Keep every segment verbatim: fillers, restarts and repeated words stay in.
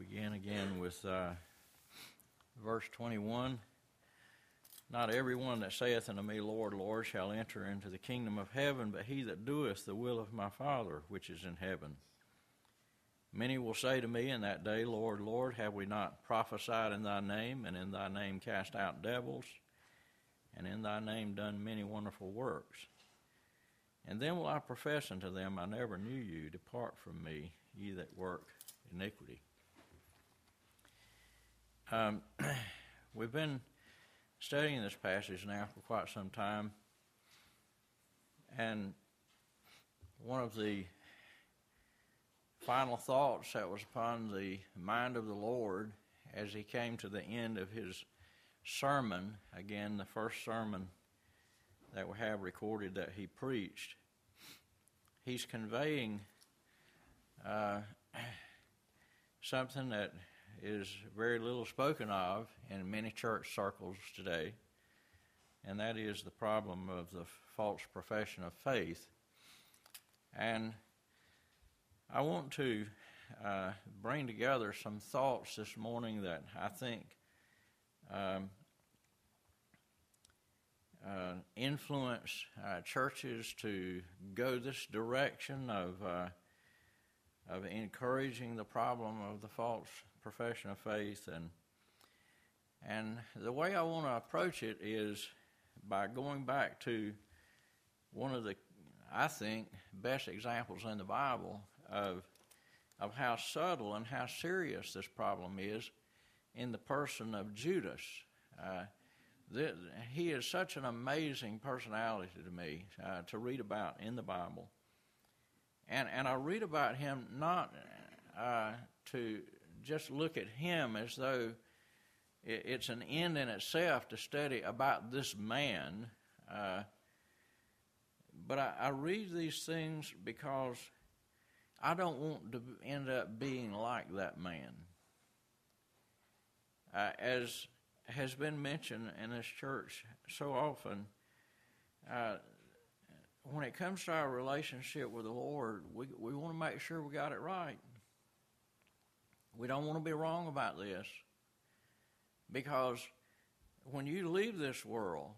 begin again with uh, verse twenty-one. Not everyone that saith unto me, Lord, Lord, shall enter into the kingdom of heaven, but he that doeth the will of my Father which is in heaven. Many will say to me in that day, Lord, Lord, have we not prophesied in thy name, and in thy name cast out devils, and in thy name done many wonderful works? And then will I profess unto them, I never knew you. Depart from me, ye that work iniquity. Um, we've been studying this passage now for quite some time, and one of the final thoughts that was upon the mind of the Lord as he came to the end of his sermon, again the first sermon that we have recorded that he preached, he's conveying uh, something that is very little spoken of in many church circles today, and that is the problem of the false profession of faith. And I want to uh, bring together some thoughts this morning that I think um, uh, influence uh, churches to go this direction of uh, of encouraging the problem of the false profession of faith. And and the way I want to approach it is by going back to one of the, I think, best examples in the Bible of of how subtle and how serious this problem is in the person of Judas. Uh, the, he is such an amazing personality to me uh, to read about in the Bible. And and I read about him not uh, to just look at him as though it, it's an end in itself to study about this man, uh, but I, I read these things because I don't want to end up being like that man. Uh, as has been mentioned in this church so often, uh, when it comes to our relationship with the Lord, we we want to make sure we got it right. We don't want to be wrong about this, because when you leave this world,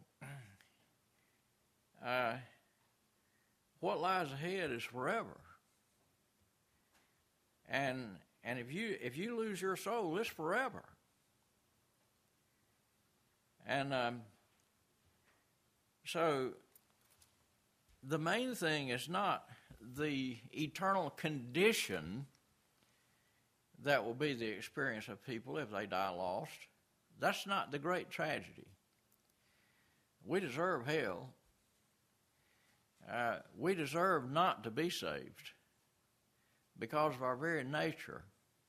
uh, what lies ahead is forever. And and if you if you lose your soul, it's forever. And um, so the main thing is not the eternal condition that will be the experience of people if they die lost. That's not the great tragedy. We deserve hell. Uh, we deserve not to be saved because of our very nature.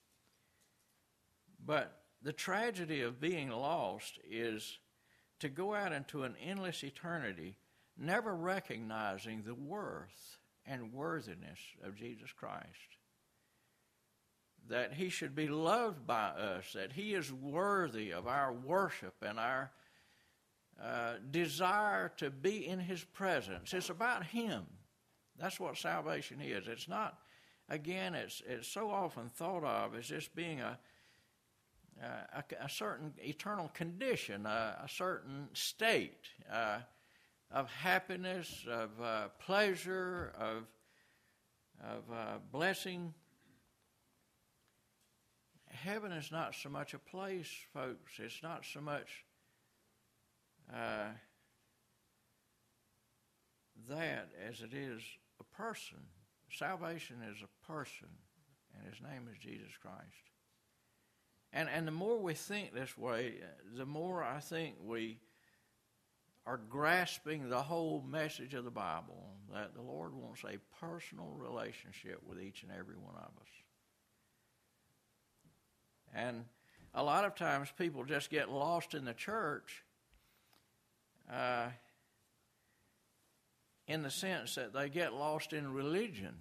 But the tragedy of being lost is to go out into an endless eternity never recognizing the worth and worthiness of Jesus Christ. That he should be loved by us, that he is worthy of our worship and our uh, desire to be in his presence. It's about him. That's what salvation is. It's not, again, it's it's so often thought of as just being a a, a certain eternal condition, a, a certain state uh, of happiness, of uh, pleasure, of of uh, blessing. Heaven is not so much a place, folks. It's not so much uh, that as it is a person. Salvation is a person, and his name is Jesus Christ. And and the more we think this way, the more I think we are grasping the whole message of the Bible, that the Lord wants a personal relationship with each and every one of us. And a lot of times people just get lost in the church uh, in the sense that they get lost in religion.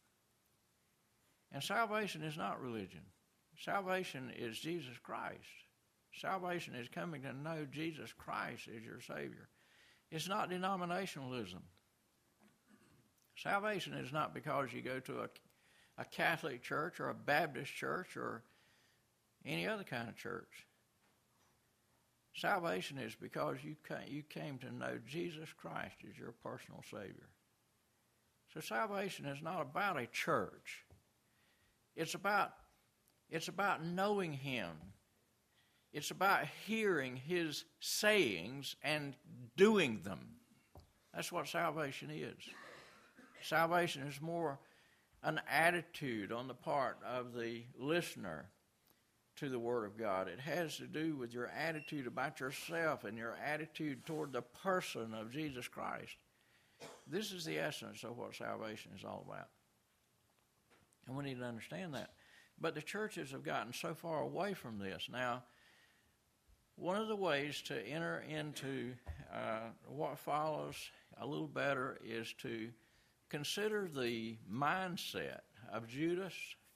And salvation is not religion. Salvation is Jesus Christ. Salvation is coming to know Jesus Christ as your Savior. It's not denominationalism. Salvation is not because you go to a, a Catholic church or a Baptist church or any other kind of church. Salvation is because you came, you came to know Jesus Christ as your personal Savior. So salvation is not about a church. It's about, it's about knowing Him. It's about hearing His sayings and doing them. That's what salvation is. Salvation is more an attitude on the part of the listener to the Word of God. It has to do with your attitude about yourself and your attitude toward the person of Jesus Christ. This is the essence of what salvation is all about. And we need to understand that. But the churches have gotten so far away from this. Now, one of the ways to enter into uh, what follows a little better is to consider the mindset of Judas,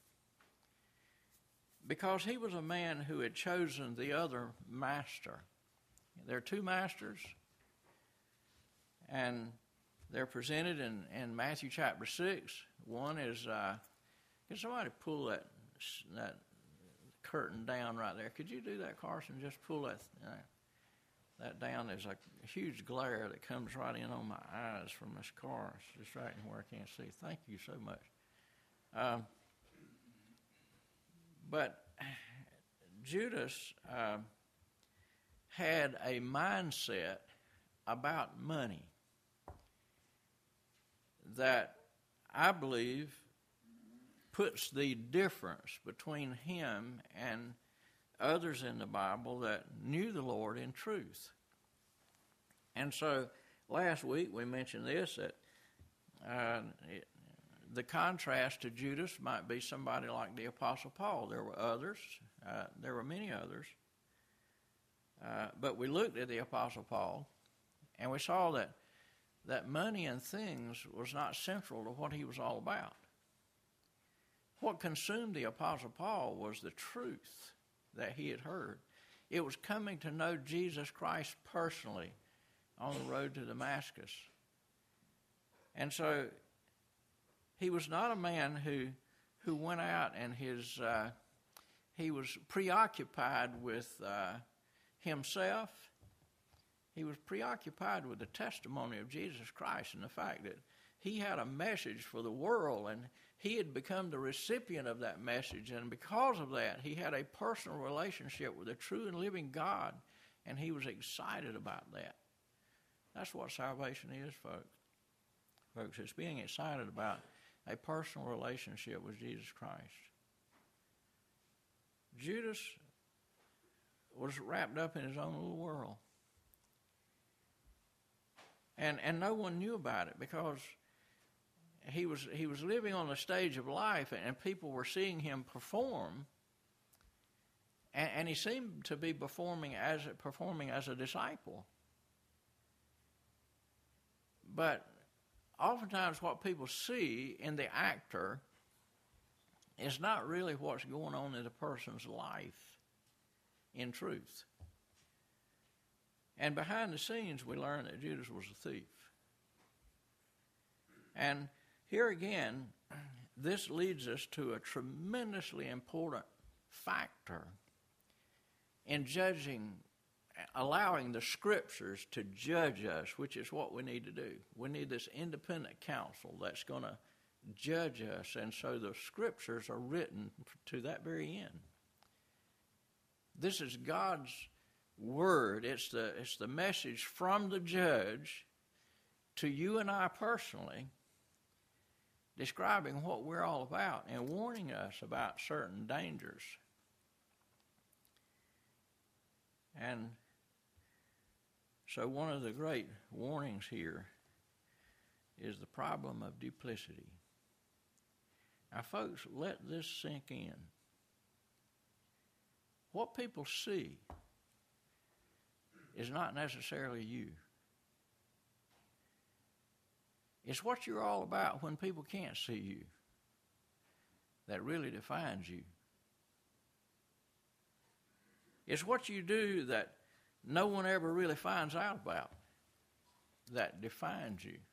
because he was a man who had chosen the other master. There are two masters, and they're presented in, in Matthew chapter six. One is, uh, can somebody pull that that curtain down right there? Could you do that, Carson? Just pull that uh, that down. There's a huge glare that comes right in on my eyes from this car. It's distracting where I can't see. Thank you so much. Um, but Judas uh, had a mindset about money that I believe puts the difference between him and others in the Bible that knew the Lord in truth. And so last week we mentioned this, that uh, it, the contrast to Judas might be somebody like the Apostle Paul. There were others. Uh, there were many others. Uh, but we looked at the Apostle Paul, and we saw that that money and things was not central to what he was all about. What consumed the Apostle Paul was the truth that he had heard. It was coming to know Jesus Christ personally on the road to Damascus. And so he was not a man who who went out and his uh, he was preoccupied with uh, himself. He was preoccupied with the testimony of Jesus Christ and the fact that he had a message for the world, and he had become the recipient of that message. And because of that, he had a personal relationship with the true and living God, and he was excited about that. That's what salvation is, folks. Folks, it's being excited about a personal relationship with Jesus Christ. Judas was wrapped up in his own little world. And and no one knew about it because he was he was living on the stage of life, and people were seeing him perform. And, and he seemed to be performing as performing as a disciple. But oftentimes what people see in the actor is not really what's going on in the person's life in truth. And behind the scenes, we learn that Judas was a thief. And here again, this leads us to a tremendously important factor in judging, allowing the Scriptures to judge us, which is what we need to do. We need this independent counsel that's going to judge us, and so the Scriptures are written to that very end. This is God's Word. It's the it's the message from the judge to you and I personally, describing what we're all about and warning us about certain dangers. And so one of the great warnings here is the problem of duplicity. Now, folks, let this sink in. What people see is not necessarily you. It's what you're all about when people can't see you that really defines you. It's what you do that no one ever really finds out about that defines you.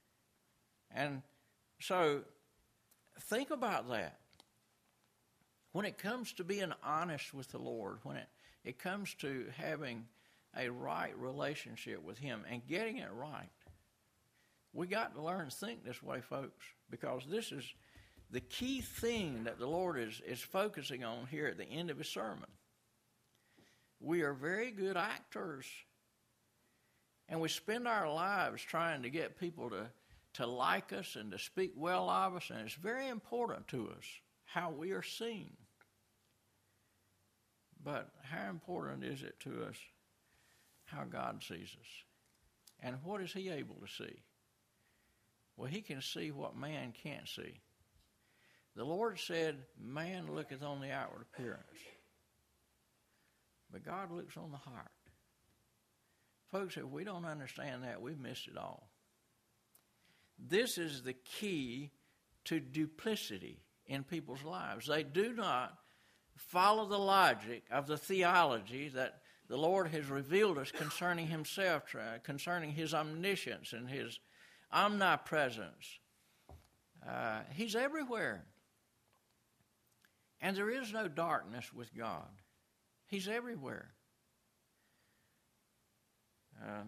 And so think about that. When it comes to being honest with the Lord, when it, it comes to having a right relationship with Him and getting it right, we got to learn to think this way, folks, because this is the key thing that the Lord is, is focusing on here at the end of His sermon. We are very good actors, and we spend our lives trying to get people to, to like us and to speak well of us, and it's very important to us how we are seen. But how important is it to us how God sees us? And what is He able to see? Well, He can see what man can't see. The Lord said, man looketh on the outward appearance, but God looks on the heart. Folks, if we don't understand that, we've missed it all. This is the key to duplicity in people's lives. They do not follow the logic of the theology that the Lord has revealed us concerning Himself, concerning His omniscience and His omnipresence. Uh, he's everywhere. And there is no darkness with God. He's everywhere. Uh,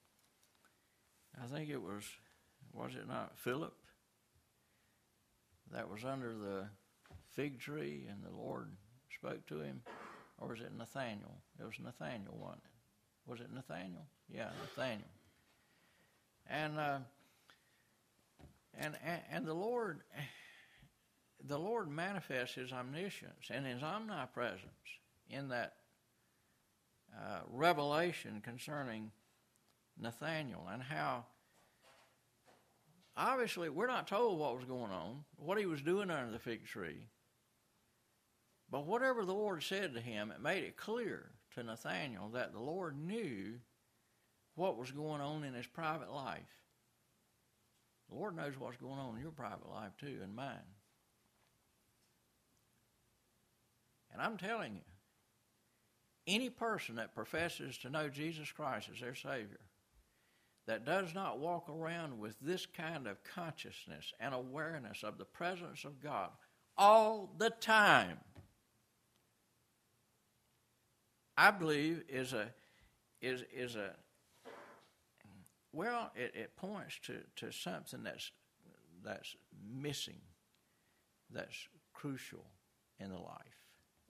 I think it was, was it not Philip that was under the fig tree and the Lord spoke to him? Or was it Nathaniel? It was Nathaniel, wasn't it? Was it Nathaniel? Yeah, Nathaniel. And uh, and and the Lord, the Lord manifests His omniscience and His omnipresence in that uh, revelation concerning Nathaniel, and how obviously we're not told what was going on, what he was doing under the fig tree. But whatever the Lord said to him, it made it clear to Nathaniel that the Lord knew what was going on in his private life. The Lord knows what's going on in your private life too, and mine. And I'm telling you, any person that professes to know Jesus Christ as their Savior, that does not walk around with this kind of consciousness and awareness of the presence of God all the time, I believe is a is is a well, it, it points to, to something that's that's missing, that's crucial in the life.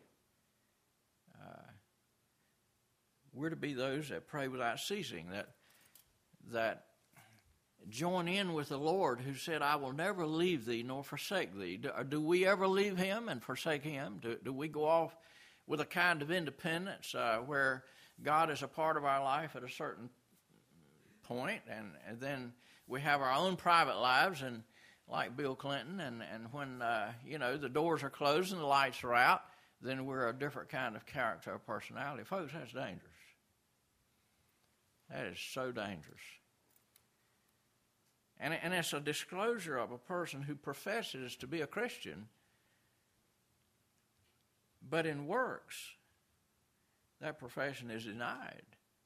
Uh, we're to be those that pray without ceasing, that that join in with the Lord who said, I will never leave thee nor forsake thee. Do, do we ever leave Him and forsake Him? Do, do we go off with a kind of independence uh, where God is a part of our life at a certain point, and, and then we have our own private lives, and like Bill Clinton, and, and when uh, you know the doors are closed and the lights are out, then we're a different kind of character or personality. Folks, that's dangerous. That is so dangerous. And, and it's a disclosure of a person who professes to be a Christian, but in works, that profession is denied.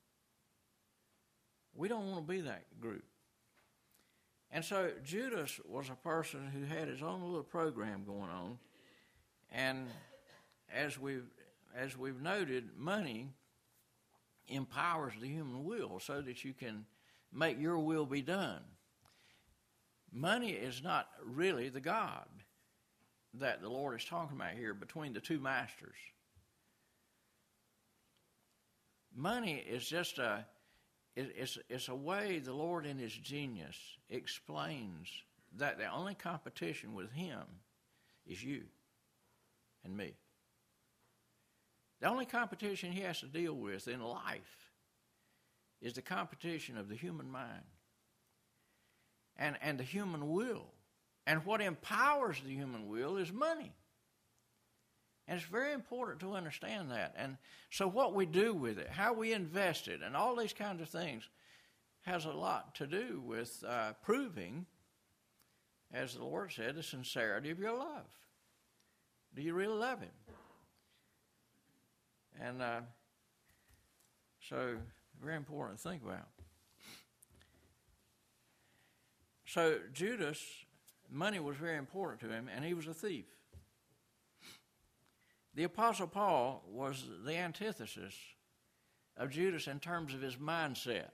We don't want to be that group. And so Judas was a person who had his own little program going on. And as we've, as we've noted, money empowers the human will so that you can make your will be done. Money is not really the God that the Lord is talking about here between the two masters. Money is just a it's, it's a way the Lord in His genius explains that the only competition with Him is you and me. The only competition He has to deal with in life is the competition of the human mind and, and the human will. And what empowers the human will is money. And it's very important to understand that. And so what we do with it, how we invest it, and all these kinds of things has a lot to do with uh, proving, as the Lord said, the sincerity of your love. Do you really love Him? And uh, so very important to think about. So Judas, money was very important to him, and he was a thief. The Apostle Paul was the antithesis of Judas in terms of his mindset.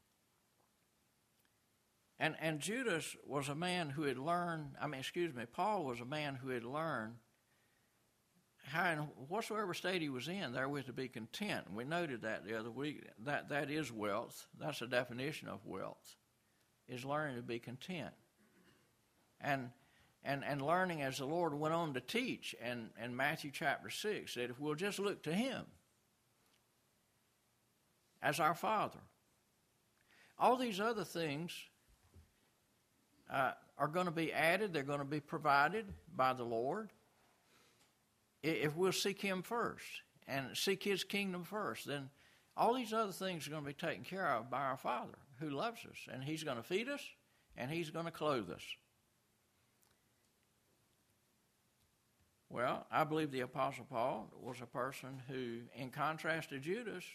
And, and Judas was a man who had learned, I mean, excuse me, Paul was a man who had learned how in whatsoever state he was in, therewith to be content. And we noted that the other week. That that is wealth. That's a definition of wealth, is learning to be content. And and and learning as the Lord went on to teach, and in Matthew chapter six, that if we'll just look to Him as our Father, all these other things uh, are going to be added. They're going to be provided by the Lord. If we'll seek Him first and seek His kingdom first, then all these other things are going to be taken care of by our Father who loves us. And He's going to feed us, and He's going to clothe us. Well, I believe the Apostle Paul was a person who, in contrast to Judas,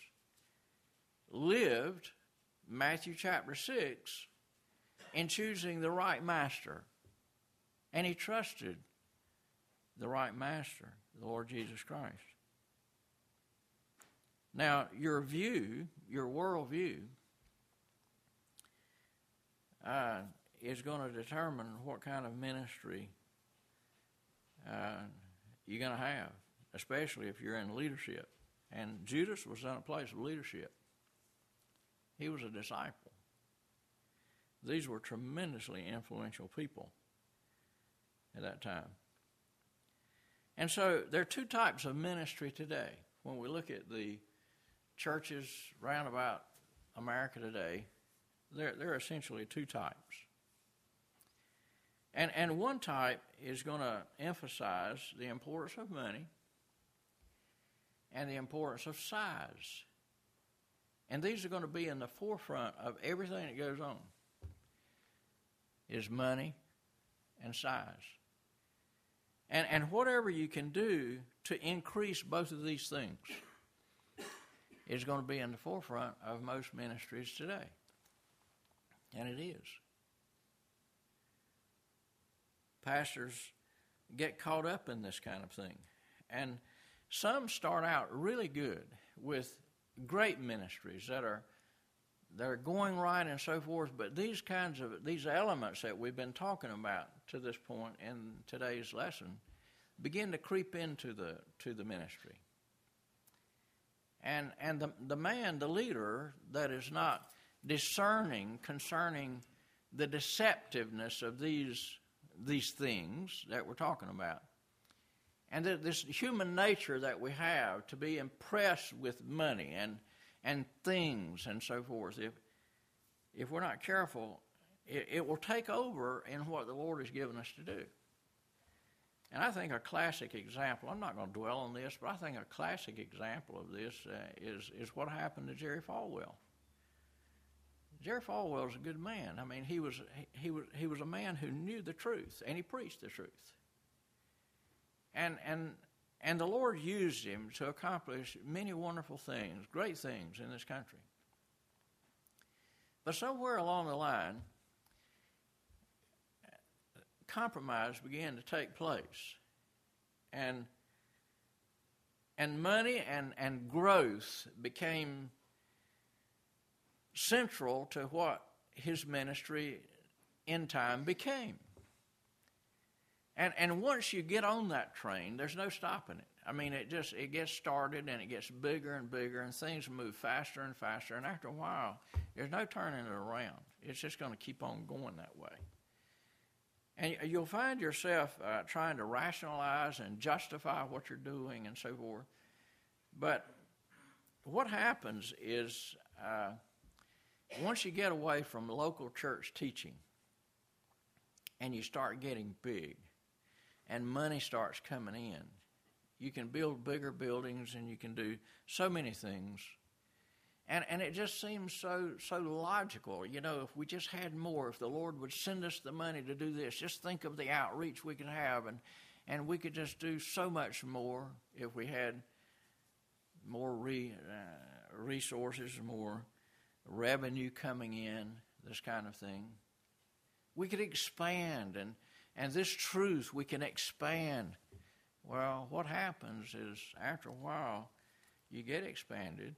lived Matthew chapter six in choosing the right master. And he trusted the right master, the Lord Jesus Christ. Now, your view, your worldview, uh, is going to determine what kind of ministry uh, you're going to have, especially if you're in leadership. And Judas was in a place of leadership. He was a disciple. These were tremendously influential people at that time. And so there are two types of ministry today. When we look at the churches round about America today, there, there are essentially two types. And, and one type is going to emphasize the importance of money and the importance of size. And these are going to be in the forefront of everything that goes on, is money and size. And, and whatever you can do to increase both of these things is going to be in the forefront of most ministries today. And it is. Pastors get caught up in this kind of thing. And some start out really good with great ministries that are they're going right and so forth, but these kinds of these elements that we've been talking about to this point in today's lesson begin to creep into the to the ministry. And and the the man, the leader, that is not discerning concerning the deceptiveness of these these things that we're talking about, and that this human nature that we have to be impressed with money and and things and so forth, if if we're not careful, it, it will take over in what the Lord has given us to do. And I think a classic example, I'm not going to dwell on this, but I think a classic example of this uh, is is what happened to Jerry Falwell. Jerry Falwell was a good man. I mean, he was he, he was he was a man who knew the truth, and he preached the truth. And and and the Lord used him to accomplish many wonderful things, great things in this country. But somewhere along the line, compromise began to take place. And and money and, and growth became central to what his ministry in time became. And and once you get on that train, there's no stopping it. I mean, it just it gets started and it gets bigger and bigger, and things move faster and faster. And after a while, there's no turning it around. It's just going to keep on going that way. And you'll find yourself uh, trying to rationalize and justify what you're doing and so forth. But what happens is uh, once you get away from local church teaching and you start getting big, and money starts coming in, you can build bigger buildings and you can do so many things. And and it just seems so so logical. You know, if we just had more, if the Lord would send us the money to do this, just think of the outreach we could have, and, and we could just do so much more if we had more re, uh, resources, more revenue coming in, this kind of thing. We could expand, and, and this truth we can expand. Well, what happens is after a while, you get expanded,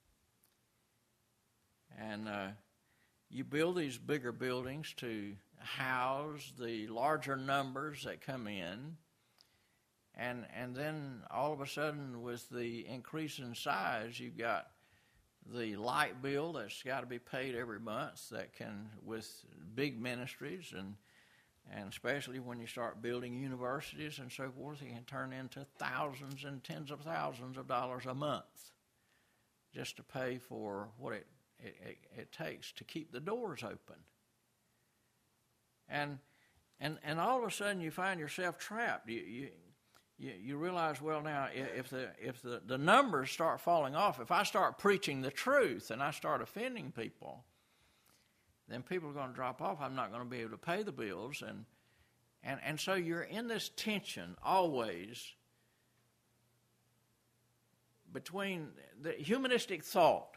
and uh, you build these bigger buildings to house the larger numbers that come in, and and then all of a sudden, with the increase in size, you've got the light bill that's got to be paid every month. That can, with big ministries, and and especially when you start building universities and so forth, it can turn into thousands and tens of thousands of dollars a month just to pay for what it it, it, it takes to keep the doors open. And and and all of a sudden you find yourself trapped. You you you, you realize, well, now if the if the, the numbers start falling off, if I start preaching the truth and I start offending people, then people are going to drop off. I'm not going to be able to pay the bills, and and and so you're in this tension always between the humanistic thought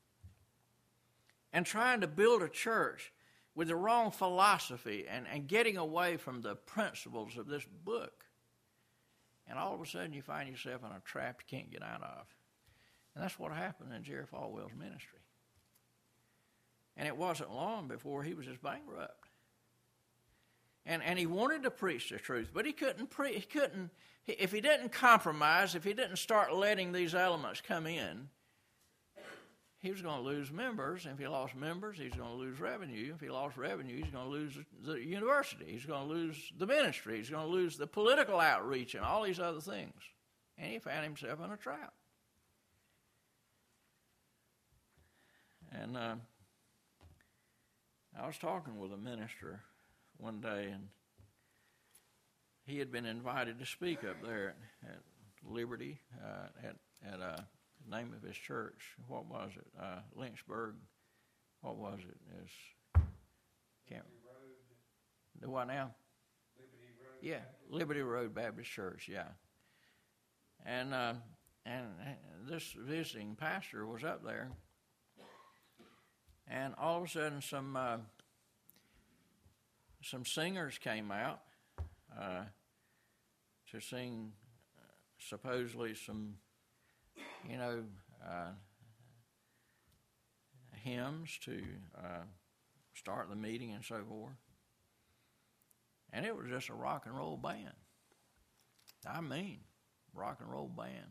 and trying to build a church with the wrong philosophy and, and getting away from the principles of this book. And all of a sudden you find yourself in a trap you can't get out of. And that's what happened in Jerry Falwell's ministry. And it wasn't long before he was just bankrupt. And and he wanted to preach the truth, but he couldn't pre- he couldn't if he didn't compromise, if he didn't start letting these elements come in, he was going to lose members. And if he lost members, he's going to lose revenue. If he lost revenue, he's going to lose the university. He's going to lose the ministry. He's going to lose the political outreach and all these other things. And he found himself in a trap. And uh, I was talking with a minister one day, and he had been invited to speak up there at, at Liberty, uh, at at uh, the name of his church. What was it? Uh, Lynchburg. What was it? It's can't. The what now? Liberty Road. Yeah, Baptist. Liberty Road Baptist Church. Yeah. And uh, and this visiting pastor was up there, and all of a sudden some uh, some singers came out uh, to sing uh, supposedly some, you know, uh, hymns to uh, start the meeting and so forth. And it was just a rock and roll band. I mean, rock and roll band.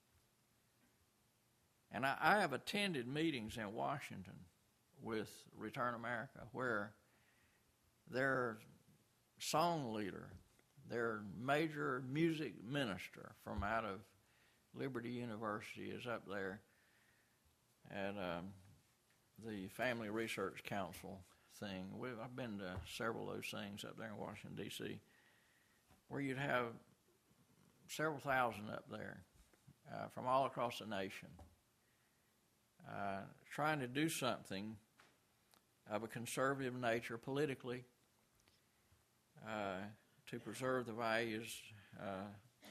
And I, I have attended meetings in Washington with Return America where their song leader, their major music minister from out of Liberty University is up there at um, the Family Research Council thing. We've, I've been to several of those things up there in Washington, D C, where you'd have several thousand up there uh, from all across the nation uh, trying to do something of a conservative nature politically uh, to preserve the values uh,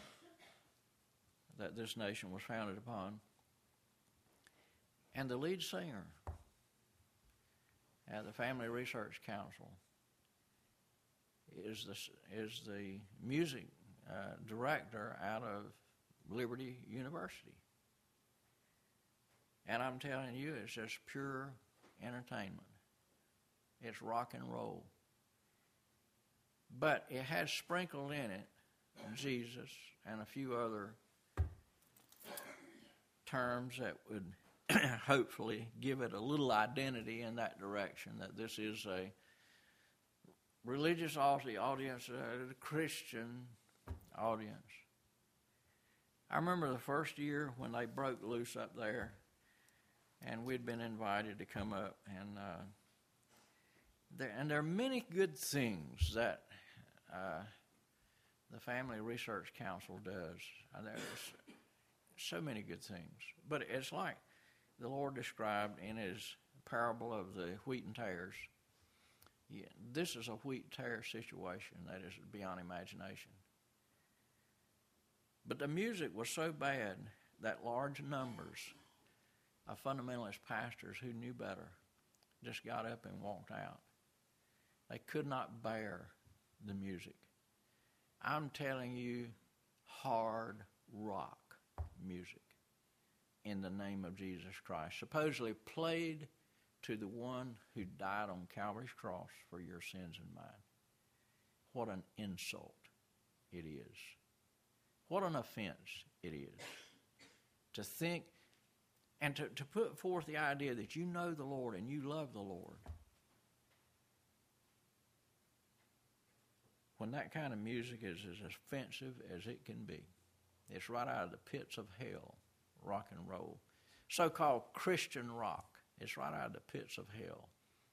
that this nation was founded upon. And the lead singer at the Family Research Council is the, is the music uh, director out of Liberty University. And I'm telling you, it's just pure entertainment. It's rock and roll. But it has sprinkled in it Jesus and a few other terms that would hopefully give it a little identity in that direction, that this is a religious audience, a Christian audience. I remember the first year when they broke loose up there, and we'd been invited to come up, and uh, there and there are many good things that uh, the Family Research Council does. And there's so many good things, but it's like the Lord described in his parable of the wheat and tares. Yeah, this is a wheat tare situation that is beyond imagination. But the music was so bad that large numbers of fundamentalist pastors who knew better just got up and walked out. They could not bear the music. I'm telling you, hard rock music in the name of Jesus Christ, supposedly played to the one who died on Calvary's cross for your sins and mine. What an insult it is. What an offense it is to think and to, to put forth the idea that you know the Lord and you love the Lord, when that kind of music is as offensive as it can be. It's right out of the pits of hell, rock and roll. So-called Christian rock. It's right out of the pits of hell.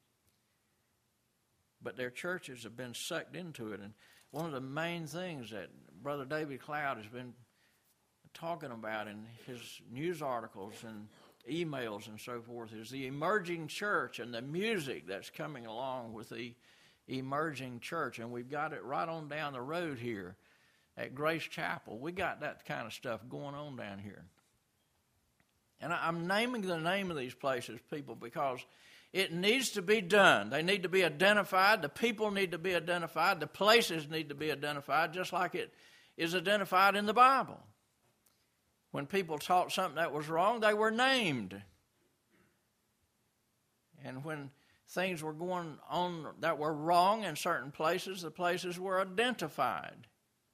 But their churches have been sucked into it. And one of the main things that Brother David Cloud has been talking about in his news articles and emails and so forth is the emerging church and the music that's coming along with the emerging church. And we've got it right on down the road here at Grace Chapel. We got that kind of stuff going on down here. And I'm naming the name of these places, people, because it needs to be done. They need to be identified. The people need to be identified. The places need to be identified, just like it is identified in the Bible. When people taught something that was wrong, they were named. And when things were going on that were wrong in certain places, the places were identified.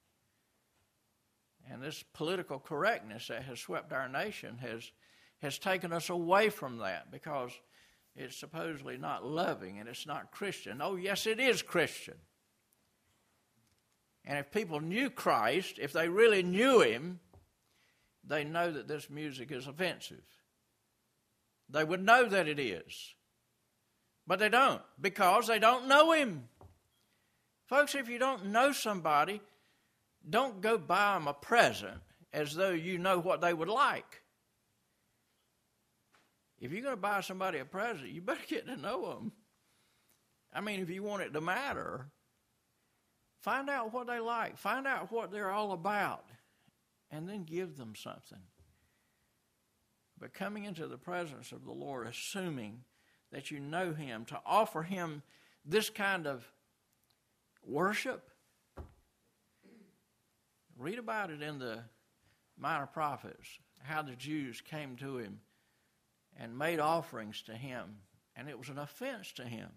And this political correctness that has swept our nation has, has taken us away from that, because it's supposedly not loving and it's not Christian. Oh, yes, it is Christian. And if people knew Christ, if they really knew Him, they know that this music is offensive. They would know that it is. But they don't, because they don't know Him. Folks, if you don't know somebody, don't go buy them a present as though you know what they would like. If you're going to buy somebody a present, you better get to know them. I mean, if you want it to matter, find out what they like. Find out what they're all about. And then give them something. But coming into the presence of the Lord, assuming that you know Him, to offer Him this kind of worship. Read about it in the Minor Prophets, how the Jews came to Him and made offerings to Him, and it was an offense to Him.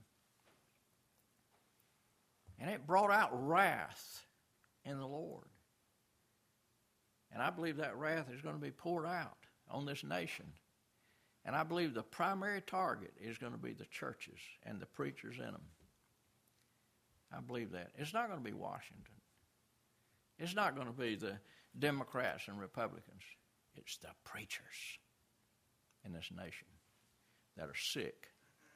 And it brought out wrath in the Lord. And I believe that wrath is going to be poured out on this nation. And I believe the primary target is going to be the churches and the preachers in them. I believe that. It's not going to be Washington. It's not going to be the Democrats and Republicans. It's the preachers in this nation that are sick.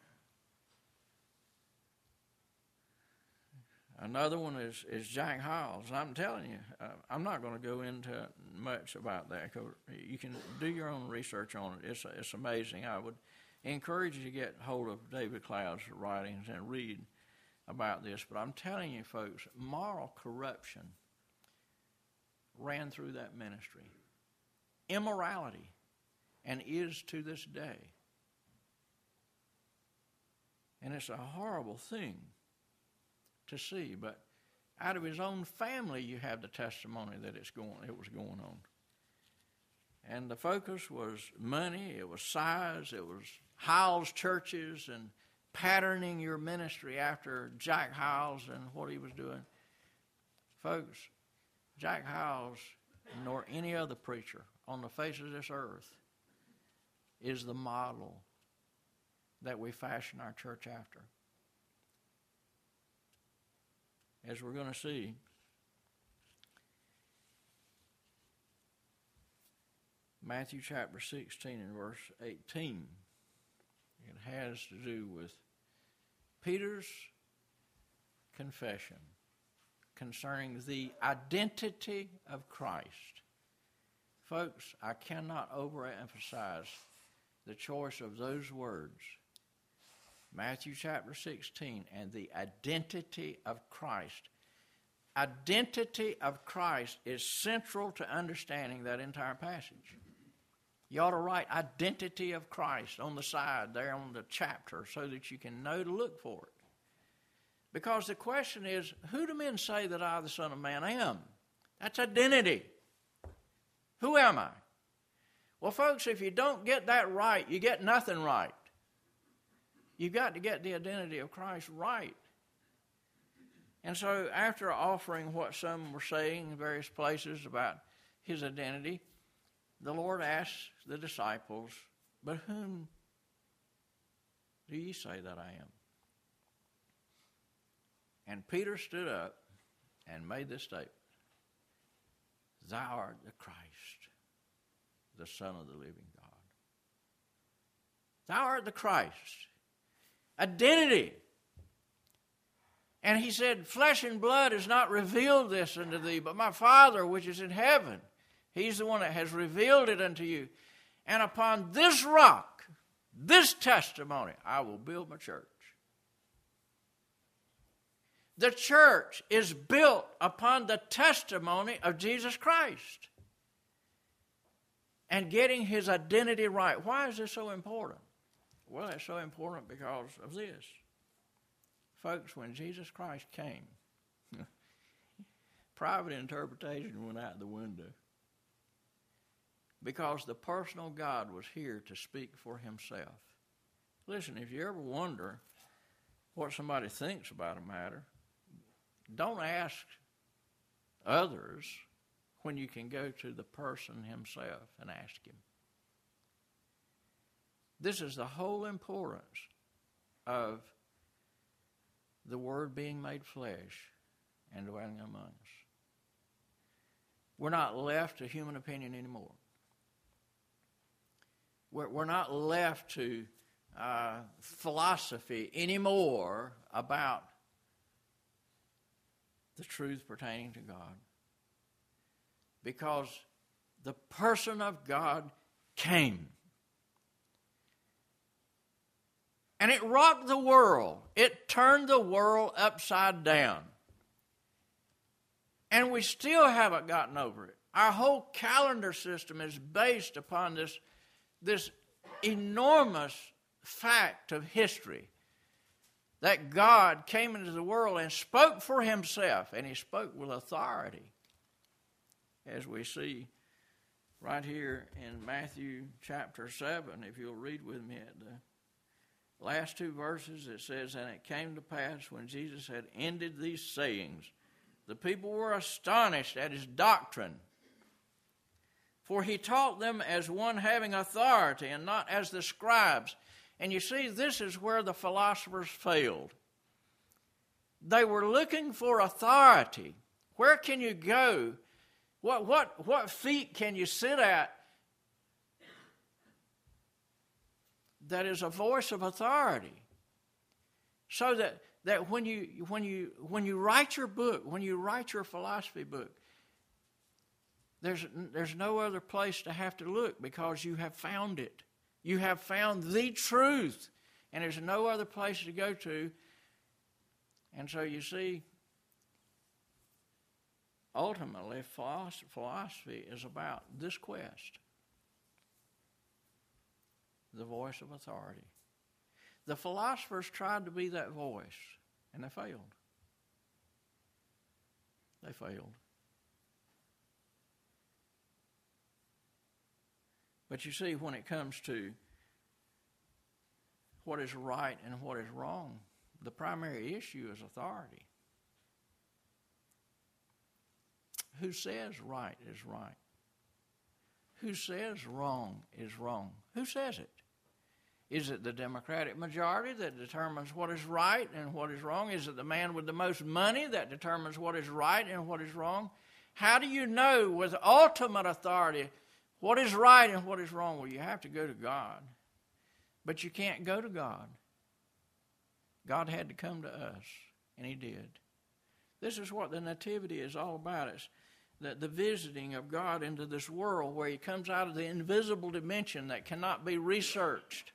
Another one is, is Jack Hyles. I'm telling you, uh, I'm not going to go into much about that, because you can do your own research on it. It's, it's amazing. I would encourage you to get hold of David Cloud's writings and read about this. But I'm telling you, folks, moral corruption ran through that ministry. Immorality, and is to this day. And it's a horrible thing to see, but out of his own family you have the testimony that it's going, it was going on. And the focus was money, it was size, it was Hyles churches and patterning your ministry after Jack Hyles and what he was doing. Folks, Jack Hyles, nor any other preacher on the face of this earth, is the model that we fashion our church after. As we're going to see, Matthew chapter sixteen and verse eighteen, it has to do with Peter's confession concerning the identity of Christ. Folks, I cannot overemphasize the choice of those words. Matthew chapter sixteen, and the identity of Christ. Identity of Christ is central to understanding that entire passage. You ought to write identity of Christ on the side there on the chapter so that you can know to look for it. Because the question is, who do men say that I, the Son of Man, am? That's identity. Who am I? Well, folks, if you don't get that right, you get nothing right. You've got to get the identity of Christ right. And so after offering what some were saying in various places about his identity, the Lord asked the disciples, but whom do ye say that I am? And Peter stood up and made this statement. Thou art the Christ, the Son of the living God. Thou art the Christ. Identity. And he said, flesh and blood has not revealed this unto thee, but my Father which is in heaven. He's the one that has revealed it unto you. And upon this rock, this testimony, I will build my church. The church is built upon the testimony of Jesus Christ and getting his identity right. Why is this so important? Well, it's so important because of this. Folks, when Jesus Christ came, private interpretation went out the window because the personal God was here to speak for himself. Listen, if you ever wonder what somebody thinks about a matter, don't ask others when you can go to the person himself and ask him. This is the whole importance of the Word being made flesh and dwelling among us. We're not left to human opinion anymore. We're, we're not left to uh, philosophy anymore about the truth pertaining to God. Because the person of God came. And it rocked the world. It turned the world upside down. And we still haven't gotten over it. Our whole calendar system is based upon this, this enormous fact of history. That God came into the world and spoke for himself. And he spoke with authority. As we see right here in Matthew chapter seven, if you'll read with me at the last two verses, it says, and it came to pass when Jesus had ended these sayings, the people were astonished at his doctrine. For he taught them as one having authority and not as the scribes. And you see, this is where the philosophers failed. They were looking for authority. Where can you go? What, what, what feet can you sit at that is a voice of authority? So that, that when you when you when you write your book, when you write your philosophy book, there's there's no other place to have to look because you have found it. You have found the truth, and there's no other place to go to. And so you see, ultimately, philosophy is about this quest. The voice of authority. The philosophers tried to be that voice, and they failed. They failed. But you see, when it comes to what is right and what is wrong, the primary issue is authority. Who says right is right? Who says wrong is wrong? Who says it? Is it the Democratic majority that determines what is right and what is wrong? Is it the man with the most money that determines what is right and what is wrong? How do you know with ultimate authority what is right and what is wrong? Well, you have to go to God. But you can't go to God. God had to come to us, and he did. This is what the Nativity is all about. It's the, the visiting of God into this world where he comes out of the invisible dimension that cannot be researched,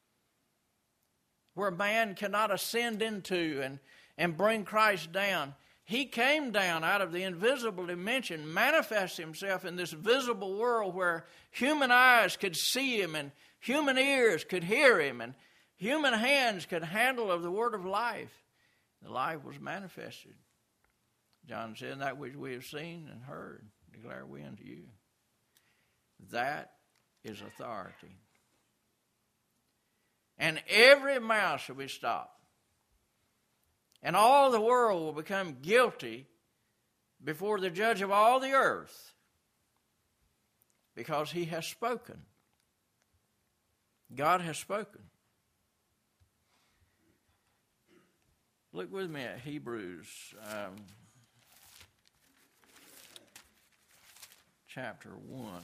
where man cannot ascend into and, and bring Christ down. He came down out of the invisible dimension, manifests himself in this visible world where human eyes could see him and human ears could hear him and human hands could handle of the word of life. The life was manifested. John said, that which we have seen and heard, declare we unto you. That is authority. And every mouth shall be stopped. And all the world will become guilty before the judge of all the earth, because he has spoken. God has spoken. Look with me at Hebrews um, chapter one.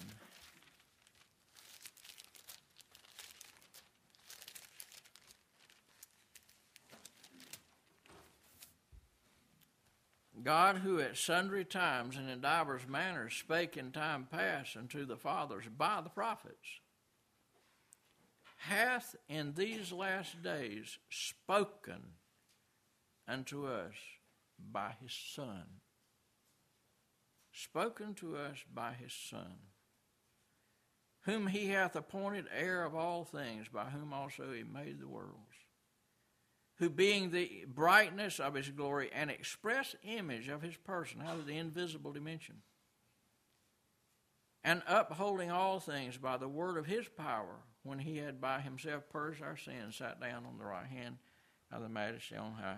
God, who at sundry times and in divers manners spake in time past unto the fathers by the prophets, hath in these last days spoken unto us by his Son. Spoken to us by his Son, whom he hath appointed heir of all things, by whom also he made the worlds, who being the brightness of his glory and express image of his person, out of the invisible dimension, and upholding all things by the word of his power, when he had by himself purged our sins, sat down on the right hand of the Majesty on high.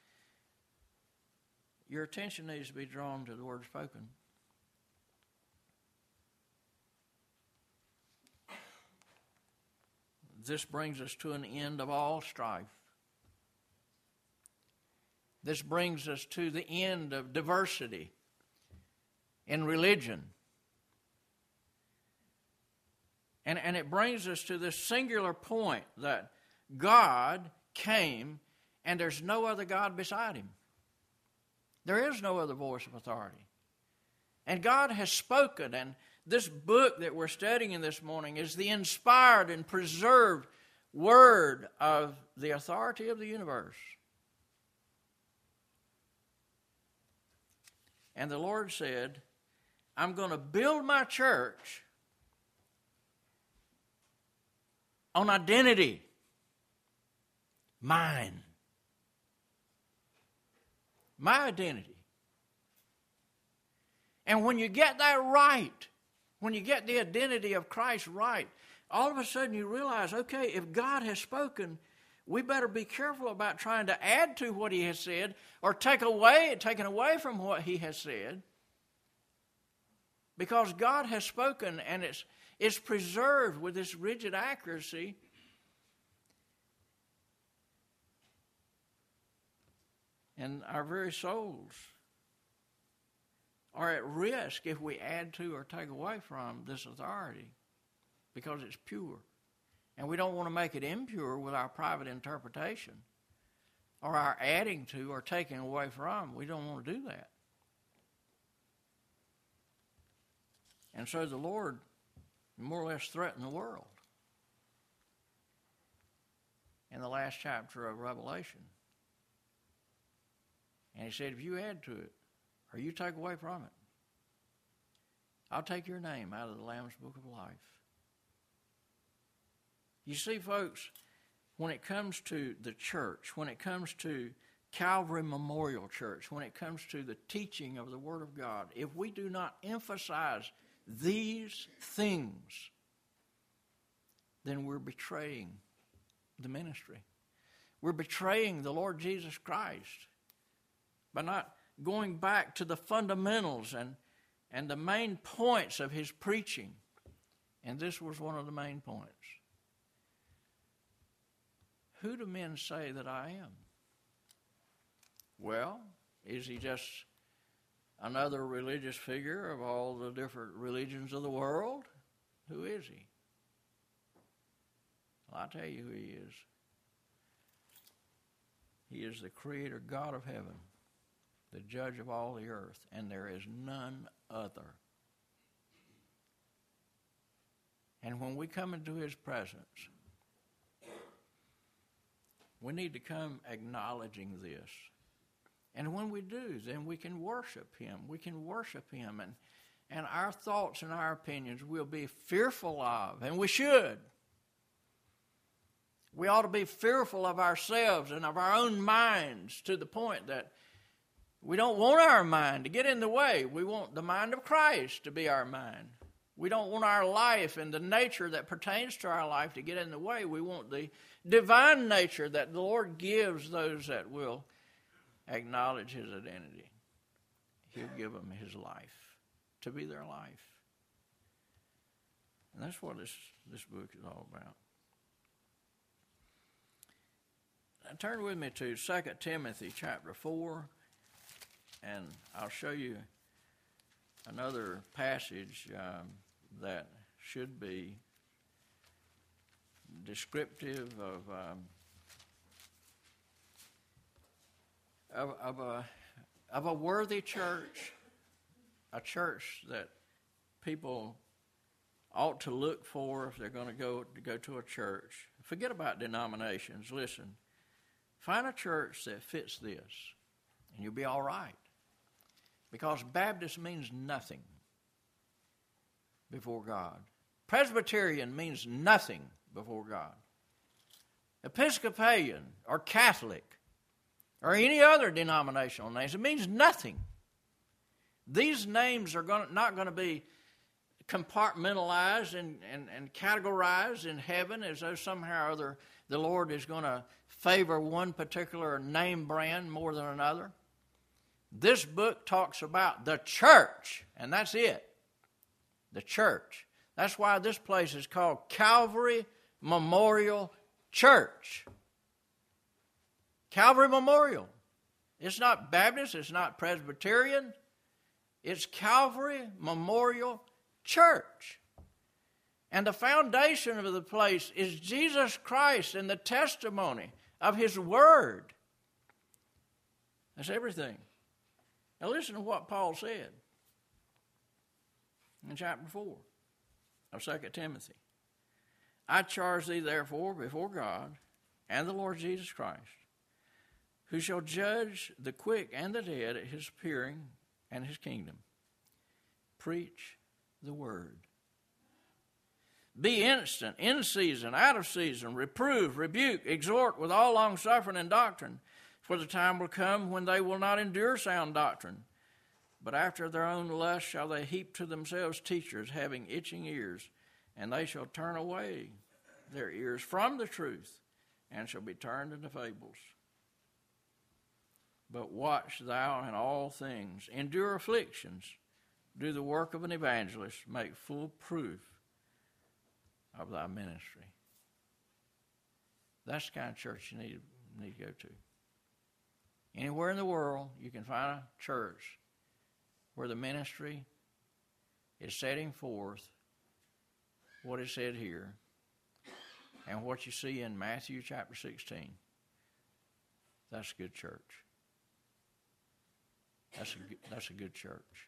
Your attention needs to be drawn to the word spoken. This brings us to an end of all strife. This brings us to the end of diversity in religion. And, and it brings us to this singular point that God came and there's no other God beside him. There is no other voice of authority. And God has spoken, and this book that we're studying this morning is the inspired and preserved word of the authority of the universe. And the Lord said, I'm going to build my church on identity. Mine. My identity. And when you get that right, when you get the identity of Christ right, all of a sudden you realize, okay, if God has spoken, we better be careful about trying to add to what he has said or take away, taken away from what he has said. Because God has spoken, and it's, it's preserved with this rigid accuracy. And our very souls are at risk if we add to or take away from this authority, because it's pure. And we don't want to make it impure with our private interpretation or our adding to or taking away from. We don't want to do that. And so the Lord more or less threatened the world in the last chapter of Revelation. And he said, if you add to it or you take away from it, I'll take your name out of the Lamb's Book of Life. You see, folks, when it comes to the church, when it comes to Calvary Memorial Church, when it comes to the teaching of the Word of God, if we do not emphasize these things, then we're betraying the ministry. We're betraying the Lord Jesus Christ by not going back to the fundamentals and, and the main points of his preaching. And this was one of the main points. Who do men say that I am? Well, is he just another religious figure of all the different religions of the world? Who is he? Well, I'll tell you who he is. He is the creator God of heaven, the judge of all the earth, and there is none other. And when we come into his presence, we need to come acknowledging this. And when we do, then we can worship him. We can worship him, and, and our thoughts and our opinions will be fearful of, and we should. We ought to be fearful of ourselves and of our own minds, to the point that we don't want our mind to get in the way. We want the mind of Christ to be our mind. We don't want our life and the nature that pertains to our life to get in the way. We want the divine nature that the Lord gives those that will acknowledge his identity. He'll give them his life to be their life. And that's what this, this book is all about. Now turn with me to Second Timothy chapter four, and I'll show you another passage um, that should be descriptive of um, of, of a of a worthy church, a church that people ought to look for if they're going to go to go to a church. Forget about denominations. Listen, find a church that fits this, and you'll be all right. Because Baptist means nothing before God. Presbyterian means nothing before God. Episcopalian or Catholic or any other denominational names, it means nothing. These names are going, not going to be compartmentalized and, and, and categorized in heaven as though somehow or other the Lord is going to favor one particular name brand more than another. This book talks about the church, and that's it. The church. That's why this place is called Calvary Memorial Church. Calvary Memorial. It's not Baptist, it's not Presbyterian. It's Calvary Memorial Church. And the foundation of the place is Jesus Christ and the testimony of his word. That's everything. Now listen to what Paul said in chapter four of Second Timothy. I charge thee therefore before God and the Lord Jesus Christ, who shall judge the quick and the dead at his appearing and his kingdom. Preach the word. Be instant, in season, out of season, reprove, rebuke, exhort with all longsuffering and doctrine. For the time will come when they will not endure sound doctrine, but after their own lust shall they heap to themselves teachers having itching ears, and they shall turn away their ears from the truth, and shall be turned into fables. But watch thou in all things, endure afflictions, do the work of an evangelist, make full proof of thy ministry. That's the kind of church you need, need to go to. Anywhere in the world, you can find a church where the ministry is setting forth what is said here and what you see in Matthew chapter sixteen. That's a good church. That's a, that's a good church.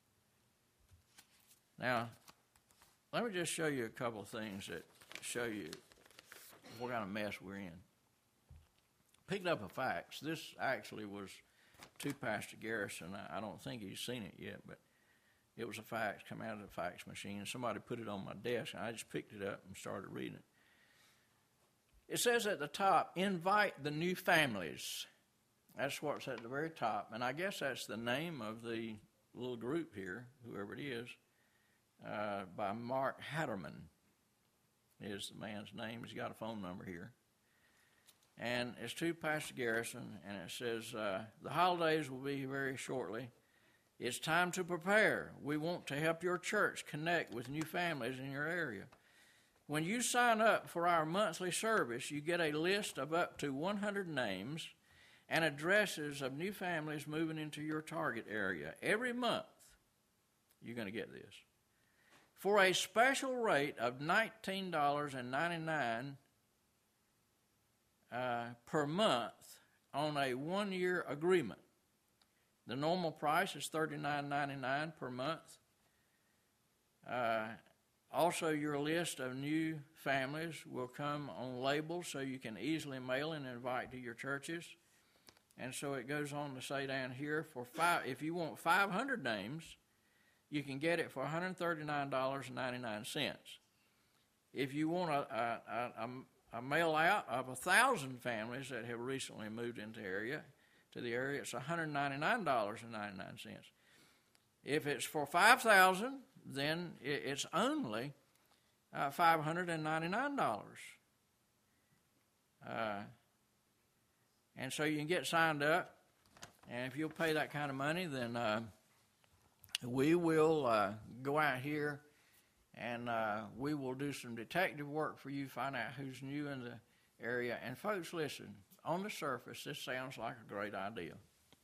Now, let me just show you a couple of things that show you what kind of mess we're in. Picked up a fax. This actually was to Pastor Garrison. I don't think he's seen it yet, but it was a fax come out of the fax machine. Somebody put it on my desk, and I just picked it up and started reading it. It says at the top, invite the new families. That's what's at the very top, and I guess that's the name of the little group here, whoever it is, uh, by Mark Hatterman is the man's name. He's got a phone number here. And it's to Pastor Garrison, and it says, uh, the holidays will be very shortly. It's time to prepare. We want to help your church connect with new families in your area. When you sign up for our monthly service, you get a list of up to one hundred names and addresses of new families moving into your target area. Every month, you're going to get this. For a special rate of nineteen dollars and ninety-nine cents Uh, per month on a one-year agreement. The normal price is thirty-nine ninety-nine per month. Uh, also, your list of new families will come on labels so you can easily mail and invite to your churches. And so it goes on to say down here, for five, if you want five hundred names, you can get it for one hundred thirty-nine dollars and ninety-nine cents. If you want a, a, a, a A mail out of a thousand families that have recently moved into area to the area, it's one hundred ninety-nine dollars and ninety-nine cents. If it's for five thousand, then it's only uh, five hundred ninety-nine dollars. Uh, and so you can get signed up, and if you'll pay that kind of money, then uh, we will uh, go out here and uh, we will do some detective work for you, find out who's new in the area. And folks, listen, on the surface, this sounds like a great idea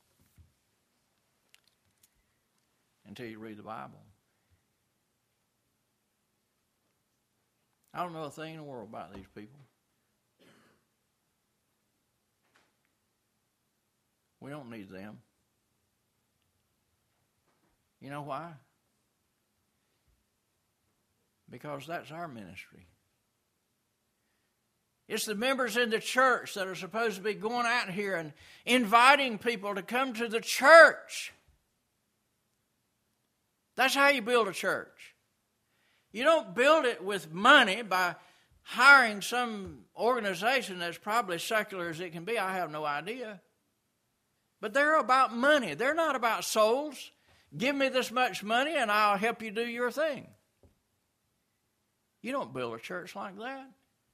until you read the Bible. I don't know a thing in the world about these people. We don't need them. You know why? Because that's our ministry. It's the members in the church that are supposed to be going out here and inviting people to come to the church. That's how you build a church. You don't build it with money by hiring some organization that's probably secular as it can be. I have no idea. But they're about money. They're not about souls. Give me this much money and I'll help you do your thing. You don't build a church like that.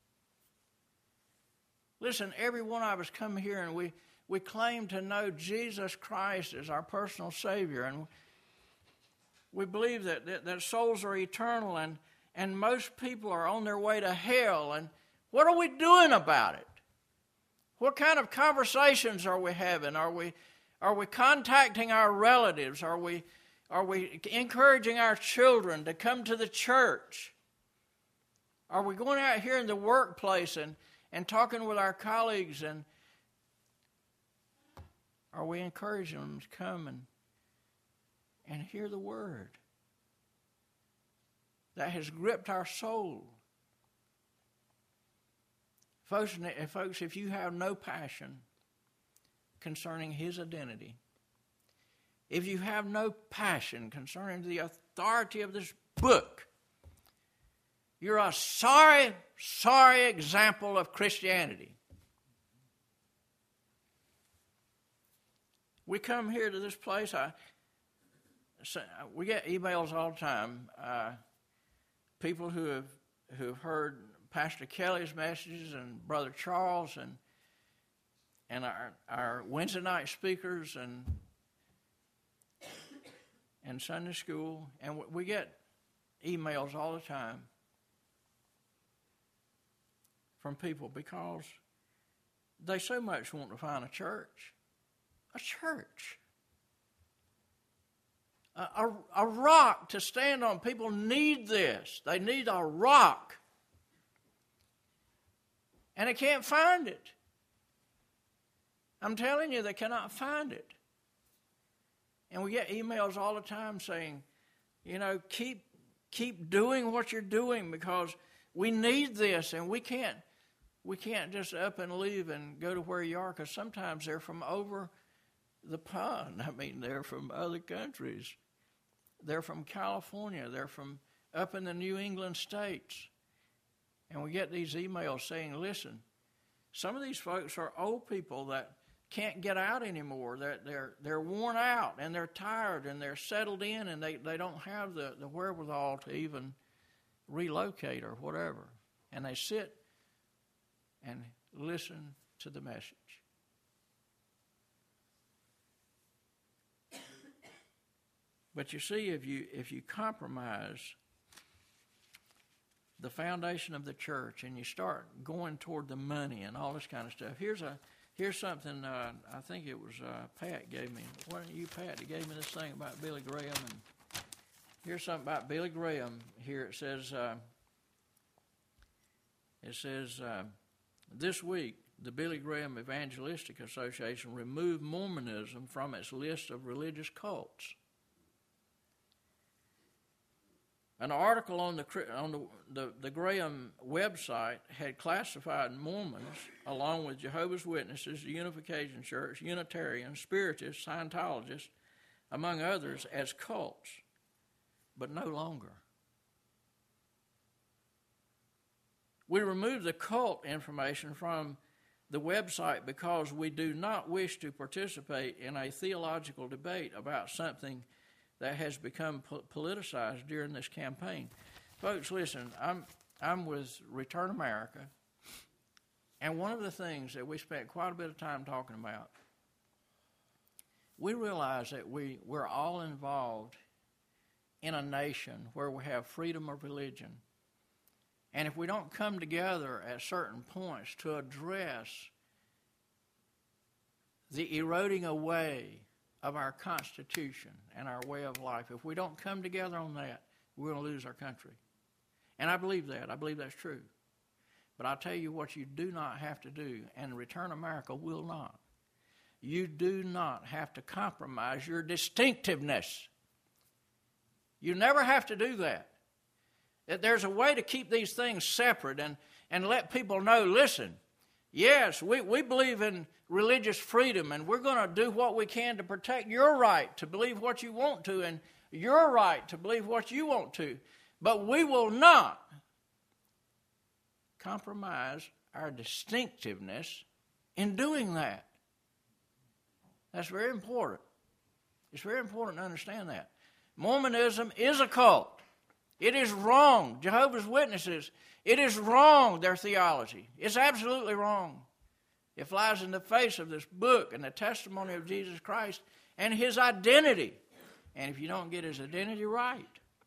Listen, every one of us come here and we, we claim to know Jesus Christ as our personal Savior. And we believe that, that, that souls are eternal and, and most people are on their way to hell. And what are we doing about it? What kind of conversations are we having? Are we, are we contacting our relatives? Are we, are we encouraging our children to come to the church? Are we going out here in the workplace and, and talking with our colleagues? And are we encouraging them to come and, and hear the word that has gripped our soul? Folks, folks, if you have no passion concerning His identity, if you have no passion concerning the authority of this book, you're a sorry, sorry example of Christianity. We come here to this place, I, we get emails all the time, uh, people who have who have heard Pastor Kelly's messages and Brother Charles and and our our Wednesday night speakers and and Sunday school, and we get emails all the time from people because they so much want to find a church, a church, a, a, a rock to stand on. People need this. They need a rock. And they can't find it. I'm telling you, they cannot find it. And we get emails all the time saying, you know, keep keep doing what you're doing because we need this, and we can't we can't just up and leave and go to where you are, because sometimes they're from over the pond. I mean, they're from other countries. They're from California. They're from up in the New England states. And we get these emails saying, listen, some of these folks are old people that can't get out anymore. They're, they're, they're worn out, and they're tired, and they're settled in, and they, they don't have the, the wherewithal to even relocate or whatever. And they sit and listen to the message. But you see, if you if you compromise the foundation of the church and you start going toward the money and all this kind of stuff, here's a here's something uh, I think it was uh, Pat gave me. Wasn't you, Pat, that gave me this thing about Billy Graham? And here's something about Billy Graham. Here it says uh, it says uh, this week the Billy Graham Evangelistic Association removed Mormonism from its list of religious cults. An article on the on the, the, the Graham website had classified Mormons, along with Jehovah's Witnesses, the Unification Church, Unitarians, Spiritists, Scientologists, among others, as cults, but no longer. We removed the cult information from the website because we do not wish to participate in a theological debate about something that has become po- politicized during this campaign. Folks, listen, I'm I'm with Return America, and one of the things that we spent quite a bit of time talking about, we realize that we, we're all involved in a nation where we have freedom of religion. And if we don't come together at certain points to address the eroding away of our Constitution and our way of life, if we don't come together on that, we're going to lose our country. And I believe that. I believe that's true. But I'll tell you what you do not have to do, and Return America will not. You do not have to compromise your distinctiveness. You never have to do that. That there's a way to keep these things separate and, and let people know, listen, yes, we, we believe in religious freedom, and we're going to do what we can to protect your right to believe what you want to and your right to believe what you want to. But we will not compromise our distinctiveness in doing that. That's very important. It's very important to understand that. Mormonism is a cult. It is wrong. Jehovah's Witnesses, it is wrong, their theology. It's absolutely wrong. It flies in the face of this book and the testimony of Jesus Christ and his identity. And if you don't get his identity right,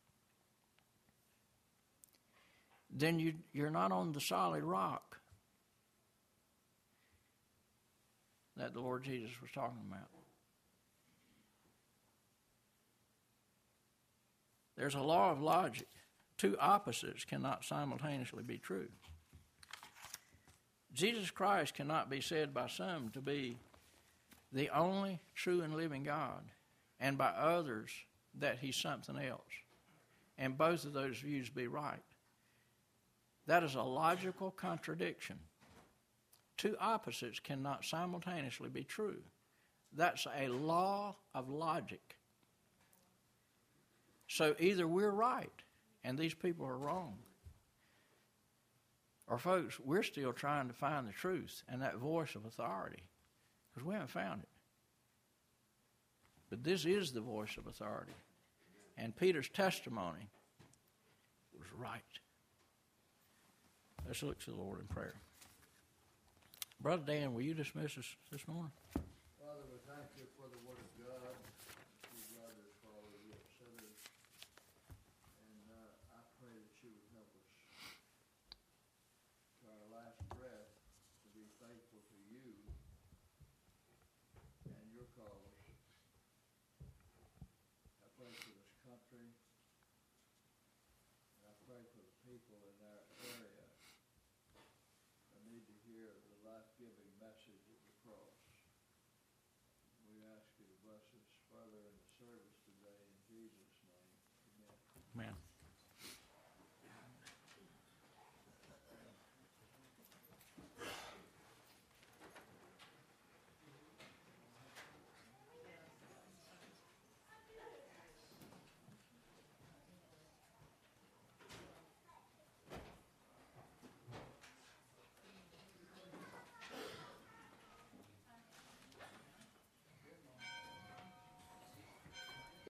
then you, you're not on the solid rock that the Lord Jesus was talking about. There's a law of logic. Two opposites cannot simultaneously be true. Jesus Christ cannot be said by some to be the only true and living God, and by others that he's something else. And both of those views be right. That is a logical contradiction. Two opposites cannot simultaneously be true. That's a law of logic. So either we're right and these people are wrong, or folks, we're still trying to find the truth and that voice of authority because we haven't found it. But this is the voice of authority. And Peter's testimony was right. Let's look to the Lord in prayer. Brother Dan, will you dismiss us this morning? Father, we thank you for the Word of God. We love this, Father. We are sinners. And uh, I pray that you would help us to our last breath to be faithful to you and your cause. I pray for this country. And I pray for the people in our area. I need to hear the life-giving message of the cross. We ask you to bless us further in the service today in Jesus' name. Amen. Amen.